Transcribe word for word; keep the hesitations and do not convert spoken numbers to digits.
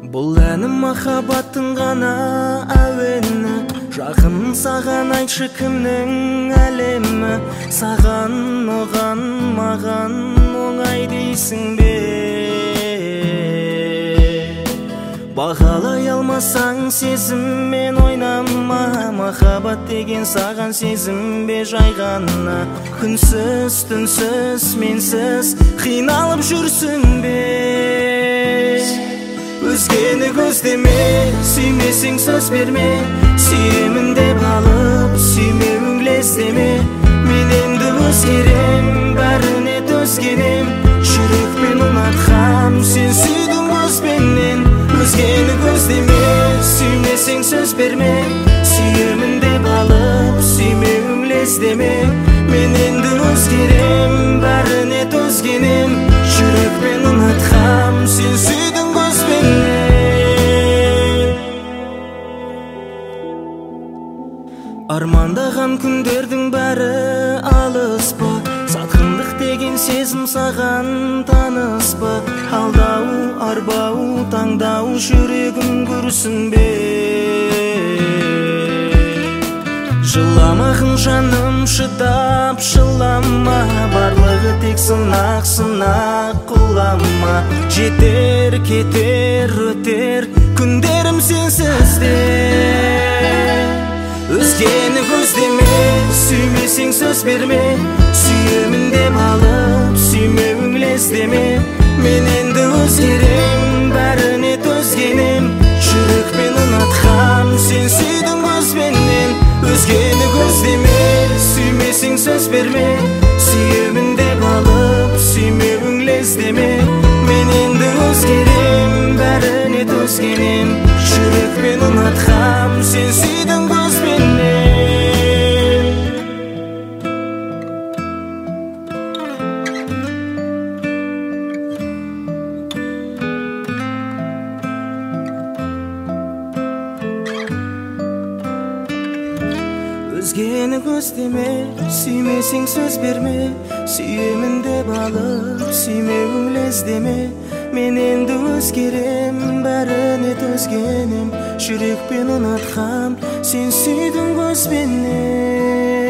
Бұл әнім махаббаттың ғана әуені, жақын саған айтшы кімнің әлемі. Саған, оған, маған оңай дейсің бе? Бағалай алмасаң сезіммен ойнама, махаббат деген саған сезім бе жай ғана? Күнсіз, түнсіз, менсіз қиналып жүрсің бе? Өзгені көздеме, сүймесең сөз берме, сүйемін деп алып сүймеуің лездеме. Мен енді өзгерем, бәріне төзгенем, жүрекпен ұнатқам, сен сүйдің көзбенен. Өзгені көздеме, сүймесең сөз берме, сүйемін деп алып сүймеуің лездеме. Мен енді өзгерем, бәріне төзгенем, жүрекпен ұнатқам, сен сүйдің көзбенен. Армандаған күндердің бәрі алыс па? Сатқындық деген сезім саған таныс па? Алдау, арбау, таңдау жүрегім күрсінбе. Жыламағын жаным, шыдап жылама, барлығы тек сынақ, сынақ құлама. Жетер, кетер, өтер күндерім сенсізде. Өзгені көздеме, сүймесең сөз берме, сүйемін деп алып сүймеуің лездеме. Мен енді өзгерем, бәріне төзгенем, жүрекпен ұнатқам, сен сүйдің көзбенен. Өзгені көздеме, сүймесең сөз берме, сүйемін деп алып сүймеуің лездеме. Мен енді өзгерем, бәріне төзгенем, жүрекпен ұнатқам, сен сүйдің көзбенен. Өзгені көздеме, сүймесең сөз берме, сүйемін деп алып сүймеуің лездеме. Мен енді өзгерем, бәріне төзгенем, жүрекпен ұнатқам, сен сүйдің көзбенен.